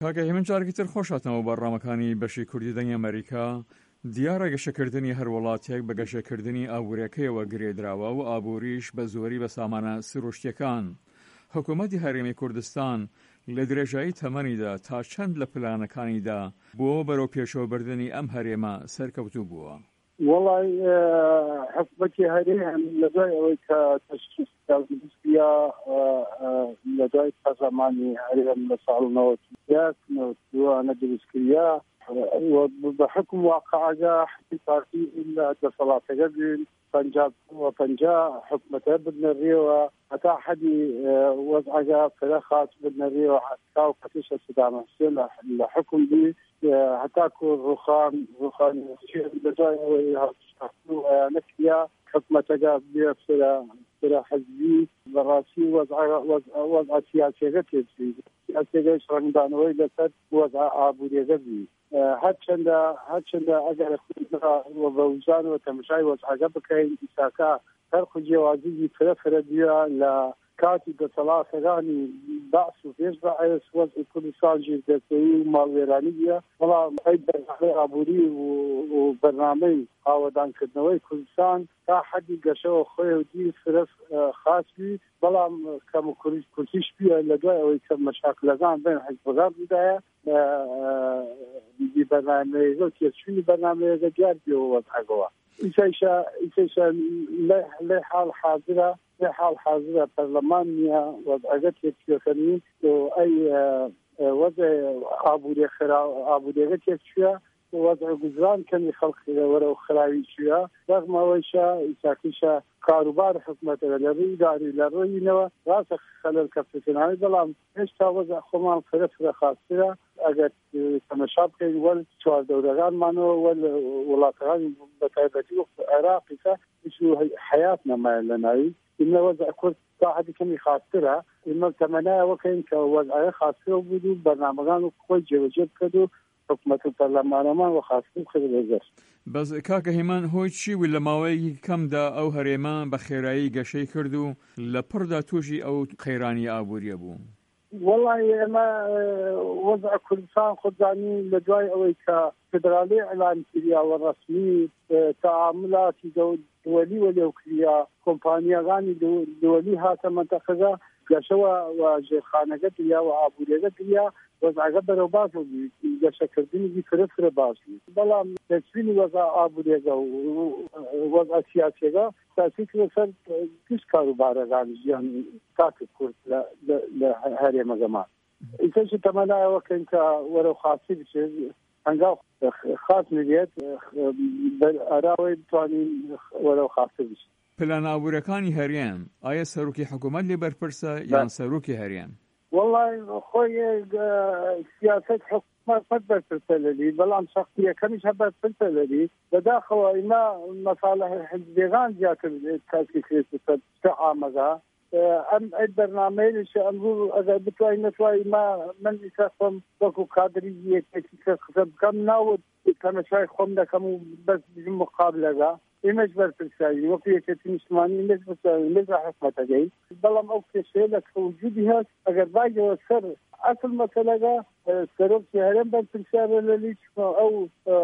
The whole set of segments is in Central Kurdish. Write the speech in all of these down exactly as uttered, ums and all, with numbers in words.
کاکە هێمن جارێکی تر خۆشاتنەوە بەڕامەکانی بەشی کوردی دەنگی ئەمریکا دیارە گەشەکردنی هەر وڵاتێک بە گەشەکردنی ئابوووریەکەیەوە گرێدراوە و ئابووریش بە زۆری بە سامانە سروشتیەکان. حکوومەتی هەرێمی کوردستان لە درێژایی تەمەنیدا تا چەند لە پلانەکانیدا بۆ بەرەو پێشەوەبردننی ئەم هەرێمە سەرکەوتوو بووە؟ وڵی حکوومەتی هەرێم لە دوای ئەوەی کە تەشخیصیا لە دوای پەرلەمانی هەرێم لە ساڵ نەوەتیانە دروستکریا بە حکم واقعەکە حتی پارتی لە دەسەڵاتەکە بوون پەنجاب و پەنجا حکومەتە بدنەڕێەوە هەتا حەدی وەزعەکە فرە خاص بدنەڕێەوە حتا و قەتیشە سەدام حوسێن لە حکم بووی هەتا کو ڕوخان ڕوخانی لە دوای ئەوەی نەکریا حکومەتەکە بێ فرە فرە حەزبی بەڕاستی وەزع سیاسیەکە تێبووی سیاسیەکەش ڕەنگدانەوەی لەسەر وەزع ئابووریەکە بووی هەرچەندە هەرچەندە ئەگەر بە وجدان و تەماشای وەزعەکە بکەین ئیساکە هەر خو جیاوازی فرە فرە بووە لە کاتی دەسەڵاتەکانی بەعس و پێش بەعس وەزعی کوردستان ژێردەکەوی و ماڵوێرانی بووە بەڵام ئەی بەرنامەی ئابووری و بەرنامەی ئاوەدانکردنەوەی کوردستان تا حەدی گەشەوە خۆی و دی فرە خاص بووی بەڵام کەم و کورتیش بووە لە دوای ئەوەی کە مەشاکلەکان بین حیزبەکان بدایە بەرنامەیەکە و تێچوونی بەرنامەیەکە دیار بووە وەزعەکەوە ئیسایشە ئیسایشە لە حاڵ حاضرە لە حاڵ حاضرە پەرلەمان نییە وەزعەکە تێکچووەکەنی ئەی وەزع ئابووری ئابووریەکە تێکچووە وەزع گوزران کەمی خەڵکی وەرە و خراوی چووە بەغمەوەیشە ئیساکیشە کاروبار حکومەتەکە لە ڕووی داری لە ڕۆیینەوە ڕاستە خەلەل کەفتەکەناوی بەڵام هێشتا وەزع خۆمان فرە فرە خاسترە ئەگەر تەماشا بکەین وەل چواردەورەکانمانەوە وەل وڵاتەکانی بەتایبەتی وەخت عێراقیکە هیچ حیات نەمایە لە ناوی ئینە وەزع کورد تا حەدی کەمی خاسترە ئێمە تەمەنایەوەکەین کە وەزعەکە خاسترە بوو و بەرنامەکان و خۆی جێبەجێ بکرد و حکومەت و پەرلەمانەمان و خاستن کرد لەگەر بەس کاکە هێمان هۆی چی بوو لە ماوەیەکی کەمدا ئەو هەرێمە بە خێرایی گەشەی کرد و لە پڕدا تووشی ئەو قەیرانی ئابووریە بوو؟ وەڵی ئێمە وەزع کوردستان خۆزانی لە دوای ئەوەی کە فدرالی ئەعلان کردیاوە ڕەسمی تەعاملاتی دەوەلی وەلێو کردیا کۆمپانیاکانی دەوەلی هاتە مەنتەقەکە گەشەوە و ژێرخانەکە دریا و ئابووریەکە دریا وەزعەکە بەرەو باش بوو گەشەکردنی فرە فرە باش بوو بەڵام تەچوینی وەزع ئابووریەکە و وەزع سیاسیەکە تاسی کرد سەر گشت کاروبارەکانی ژیان تاکە کورد لە هەرێمەکەمان ئیترش تەمەنایەوەکەین کە وەرە خاسی بچێت هەنگاو خاص نبێت ئاراوەی بتوانین وەرە خاسی بچێت. پلان ئابوووریەکانی هەرێم ئایا سەرۆکی حکوومەت لێ بەرپرسە یان سەرۆکی هەرێم؟ والله خۆی سیاست حکومت بەرپرسە لەلی بەڵام شەخصیەکەمیش هە بەرپرسە لەلی بەداخەوە ئیما مەساڵح حیزبێکان زیاتر تاسی کرێتە عامەکە ئەم ئەی بەرنامەیەش ئەمروو ئەگەر بتوانین نەتوانین ما من ئیسەخۆم وەکو کادری یەکێکی قسە بکەم ناوت تەماشای خۆم دەکەم و بەس بژم مقابلەکە ئێمەش بەرپرسایی وەکو یەکێتی نیشتمانی ئێمەش بەرپرسایی لەگە حکومەتەکەی بەڵام ئەو کێشەیە لە وجودی هەست ئەگەر باگەوە سەر ئەسڵ مەسەلەکە سەرۆکی هەرێم بەرپرسیارە لەلی ئەو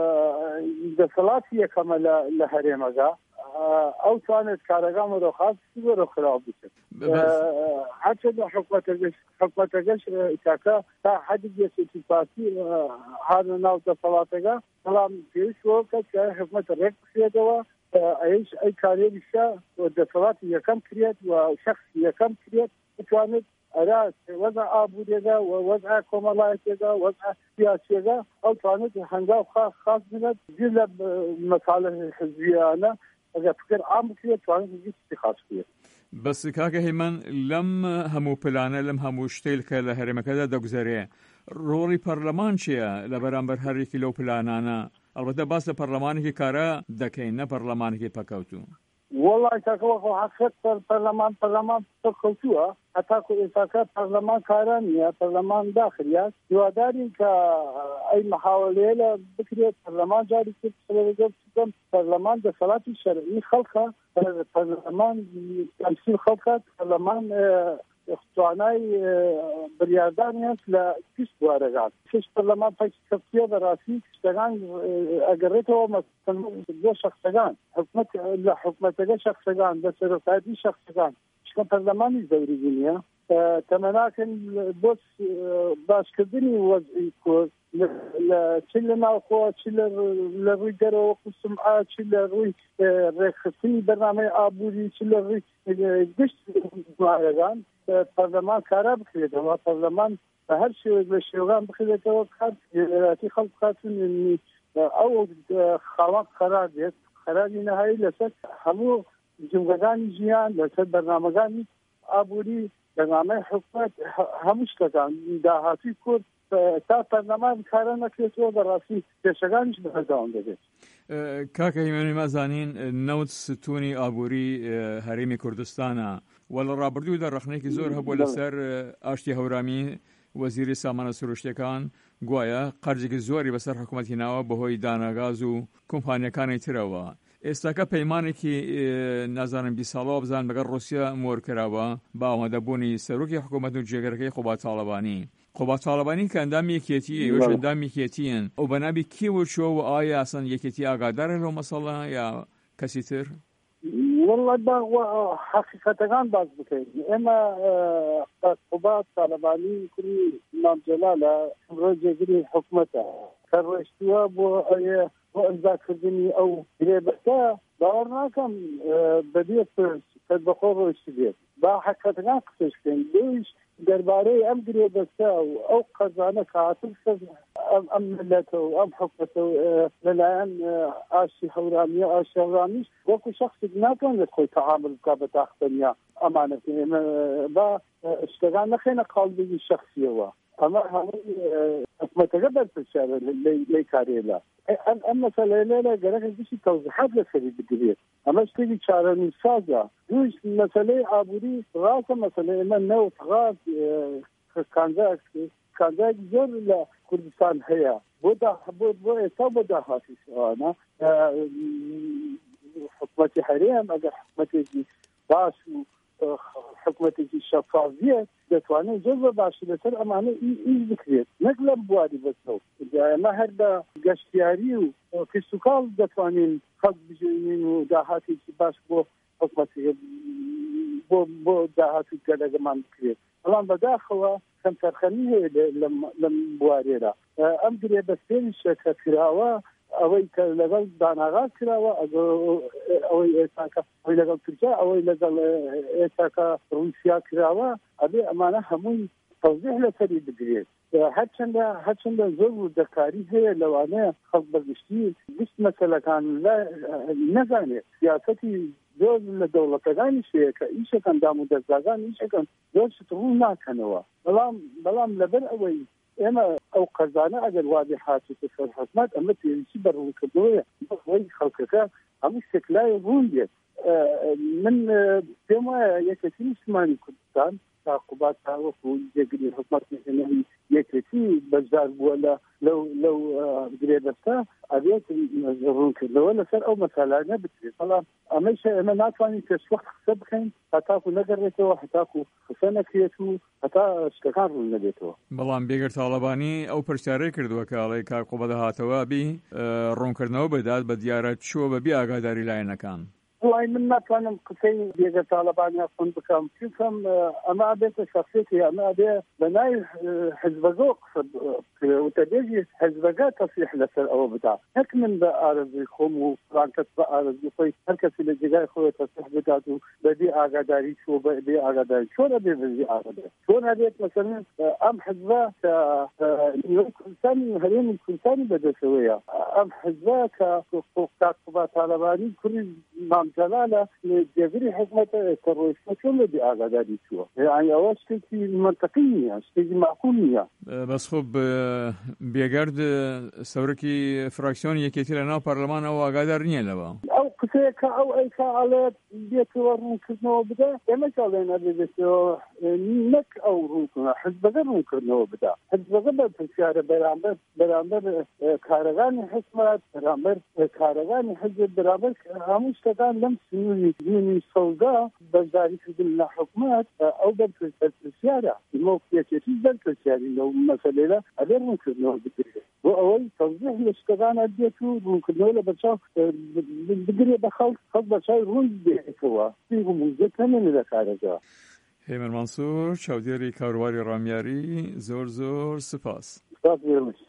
دەسەڵاتی یەکەمە لە هەرێمەکە ئەو توانێت کارەکان وەرە خاصی وەرە خراپ بکرد هەرچەندە حکومەتەکەش ئیساکە تا حەدی یەکێتی پارتی هاتە ناو دەسەڵاتەکە بەڵام پێویستەوە کە کە حکومەت ڕێک بخرێتەوە ئەیش ئەی کارێریشە دەسەڵاتی یەکەم کرێت و شەخصی یەکەم کرێت بتوانێت ئەرا وەزع ئابووریەکە و وەزع کۆمەڵایەتێکە وەزع سیاسیەکە ئەو توانێت هەنگاو خاص بنێت زیر لە مەساڵح حیزبیانە ئەگەر فکر عام بکرێت توانێت هیچی خاص بکرێت. بەس کاکە هێمن لەم هەموو پلانە لەم هەموو شتێک کە لە هەرێمەکەدا دەگوزارێ ڕۆڵی پەرلەمان چییە لە بەرامبەر هەرێکی لەو پلانانە؟ ئەڵبەتە باس لە پەرلەمانێکی کارە دەکەین نە پەرلەمانێکی پەکەوتوو. والله تاکەوە حقیقت پەرلەمان پەرلەمان پەکەوتووە هەتاکو ئێستاکە پەرلەمان کاران نییە پەرلەمان داخلیە هیوادارین کە ئەی محاولەیە لە بکرێت پەرلەمان جاری کرد بکەم پەرلەمان دەسەڵاتی شەرعی خەڵکە پەرلەمان تەمسیل خەڵکات پەرلەمان توانای بریاردانیان لە پشت بوارەکان پێش پەرلەمان پاکستانیە بەڕاستی شتەکان ئەگەڕێتەوە بۆ شەخسەکان حکومەت لە حکومەتەکە شەخسەکان بە سەرۆکایەتی شەخسەکان چکە پەرلەمانی زەوری بوونیە تەمەناکەن بۆ باشکردنی وەزعی کورد چ لە ناوخۆ چ لە ڕووی دەرەوە قوسمعا چ لە ڕووی ڕێکخستنی بەرنامەی ئابووری چ لە ڕووی گشت بوارەکان پەرلەمان کارا بکرێتەوە پەرلەمان بە هەر شێوەیەک لە شێوەکان بکرێتەوە کات لێراتی خەڵک هاتون ئەو خاوەن قەرار دێت قەراری نەهایی لەسەر هەموو جمگەکانی ژیان لەسەر بەرنامەکانی ئابووری بەرنامەی حکومەت هەموو شتەکان داهاتووی کورد تا پەرلەمان کارە نەکرێتەوە بەڕاستی پێشەکانیش بەردەوام دەبێت. کاکە هیمێنی مازانین نەوت ستوونی ئابووری هەرێمی کوردستانە و لە ڕابردوودا ڕخنێکی زۆر هەبووە لەسەر ئاشتی هەورامی وەزیری سامانە سروشتیەکان گوایە قەرجێکی زۆری بەسەر حکوومەتی ناوە بەهۆی داناگاز و کۆمپانیەکانی ترەوە. ئێستاکە پەیمانێکی نازانم بی ساڵەوە بزان بەگەر رووسیا مۆر کراوە با ئامادەبوونی سەرۆکی حکوومەت و جێگەرەکەی خۆبا تاڵەبانی. خۆبا تاڵەبانی کە ئەندامی یەکێتیە وەش ئەندامی یەکێتیەن ئەو بەنابی کێ و چۆ و ئایا ئاسان یەکێتی ئاگادارە لەو مەسەڵە یا کەسی تر؟ والله حقیقەتەکان باز بکەین ئێمە خۆبا تاڵەبانی کوری مام جەلالە ڕۆ جێگری حکوومەتە کە ڕۆیشتووە بۆ بۆ ئەمزاکردنی ئەو گرێبەکە باوەڕ ناکەم بەبێت کە بەخۆ ڕۆیشت بێت با حقیقەتەکان قسەش بکەین دویش دەربارەی ئەم گرێبەکە و ئەو قەزانە کە هاتن ئەم ملەتە و ئەم حکومەتە لەلایەن ئاشتی هەورامیە ئاشتی هەورامیش وەکو شەخصێک ناکەن لە خۆی تەعامل بکا بە تاختەنیا ئەمانە ئێمە با شتەکان نەخێنە قاڵبێکی شەخصیەوە ئەمە هەمووی حکومەتەکە بەرپرسیارە لەی کارێلا ئەم مەسەلەیە لێرە گەرەکە گشتی تەوزیحات لەسەری بگرێت ئەمە شتێکی چارەنووسسازە دویش مەسەلەی ئابووری ڕاستە مەسەلەی ئێمە نەوت ڕاست کانزایەکی زۆر لە کوردستان هەیە بۆ بۆ ئێستا بۆ داهاتی شەوانە حکومەتی هەرێم ئەگەر حکومەتێکی باش و حکومەتێکی شەفافیە دەتوانێت زۆر بە باشی لەسەر ئەمانە ئیش بکرێت نەک لەم بواری بەسەوە ئەمە هەر بە گەشتیاری و کشتتوکاڵ دەتوانین خەڵک بژێنین و داهاتێکی باش بۆ حکومەتی بۆ بۆ داهاتی گەلەگەمان بکرێت بەڵام بەداخەوە کەم تەرخەمی هەیە لەم بوارێرە ئەم گرێ بەستێنی شەکە کراوە ئەوەی کە لەگەڵ داناغاز کراوە ئەوەی ئێستاکە ئەوەی لەگەڵ تورکیا ئەوەی لەگەڵ ئێستاکە رووسیا کراوە ئەبێ ئەمانە هەمووی تەوزیح لەسەری بگرێت هەرچەندە هەرچەندە زۆر وردەکاری هەیە لەوانەیە خەڵک بەگشتی گشت مەسەلەکان نەزانێت سیاسەتی زۆر لە دەوڵەتەکانی شەیە کە ئیشەکەن دام و دەستگاکان ئیشەکەن زۆر ڕوو ناکەنەوە بەڵام بەڵام لەبەر ئەوەی ئێمە ئەو قەزانە ئەگەر وادی حاچێتە سەر حکومەت ئەمە پێویستی بەڕوونکردنەوەیە بۆی خەڵکەکە هەموو شتێکلای ڕوون دێت من پێم وایە یەکێتی نیشتمانی کوردستان تاقوبات تاوەکو جێگری حکومەت نهێنەری یەکێتی بەشدار بووە لە لەو لەو گرێبەستە ئەبێت ڕوونکردنەوە لەسەر ئەو مەسالانە بکرێت بەڵام ئەمەش ئێمە ناتوانین پێشوەخت قسە بکەین هەتاکو نەگەڕێتەوە هەتاکو قسە نەکرێت و هەتا شتەکان ڕوون نەبێتەوە بەڵام بێگەر تاڵەبانی ئەو پرسیارەی کردووە کە ئەڵێ کاکۆ بەدەهاتەوە بی ڕوونکردنەوە بدات بە دیارە چووە بەبێ ئاگاداری لایەنەکان والله من ناتوانم قسەی بێگە تاڵەبانیا خۆن بکەم چونکەم ئەمە بێتە شخصێتی ئەمە بێ بەنای حزبەکە قسە وتەبێژی حزبەکە تەصریح لەسەر ئەوە بدا هەک من بە ئارەزوی خۆم و فڵان کەس بە ئارەزوی خۆی هەر کەسی لە جێگای خۆی تەصریح بدات و بەبێ ئاگاداری چوە بەبێ ئاگاداری چۆن ئەبێ بەبێ ئاگاداری چۆن ئەبێت مەسەڵەن ئەم حزبە کە نیوەی کوردستانی هەرێمی کوردستانی بەدەستەوەیە ئەم حزبە کە کاکۆبا تاڵەبانی کوڕی جلالة جبري حكمة الترويج شلون بدي أقدر يسوى يعني أول شيء منطقية شيء معقولية بس خب بيجرد سوركي فراكسيون يكتير لنا برلمان أو أقدر نيلوا أو کەسەیەکە ئەو ئەیکا ئەڵێت بێتەوە ڕوونکردنەوە بدە ئێمە ئەڵێن ئەبێتەوە نەک ئەو ڕوونکردنەوە حزبەکە ڕوونکردنەوە بدە حزبەکە بە پرسیارە بەرامبەر بەرامبەر کارەکانی حکومەت بەرامبەر کارەکانی حزب بەرامبەر هەموو شتەکان لەم سنووری دینی سەودا بەشداریکردن لە حکومەت ئەو بەرپرسیارە دموکراسیەتی بەرپرسیاری لەو مەسەلەیە ئەبێ ڕوونکردنەوە بدرێت بۆ ئەوەی تەوزیح لە شتەکانە بێت و ڕوونکردنەوە لە بەرچاو بدرێت بە خەڵک خەڵک بەچاوی ڕوون بێتەوە موزە کەمێنە لە کارەکە. هێمن مانسوور چاودێری کاروباری ڕامیاری زۆر زۆر سپاس. سپاس